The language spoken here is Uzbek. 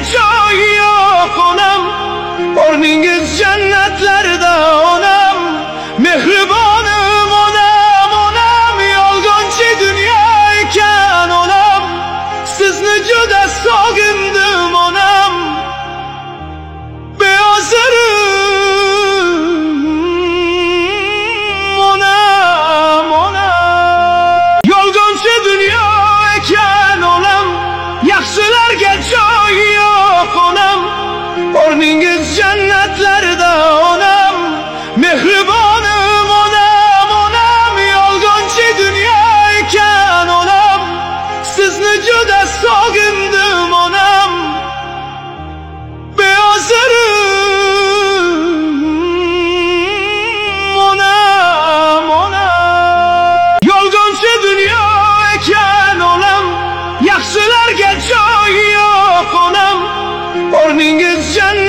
joy yo'q onam, o'rningiz jannatlarda onam. Mehribonim onam, onam, yolg'onchi dunyo ekan onam. Sizni juda sog'indim onam, beozirim onam, onam. Yolg'onchi dunyo ekan onam, yaxshilarga joy yo'q onam, o'rningiz jannatlarda onam. Mehribonim onam, onam, yolg'onchi dunyo ekan onam. Sizni juda sog'indim onam, beozirim onam, onam. Yolg'onchi dunyo ekan onam, yaxshilarga joy yo'q onam, o'rningiz jannat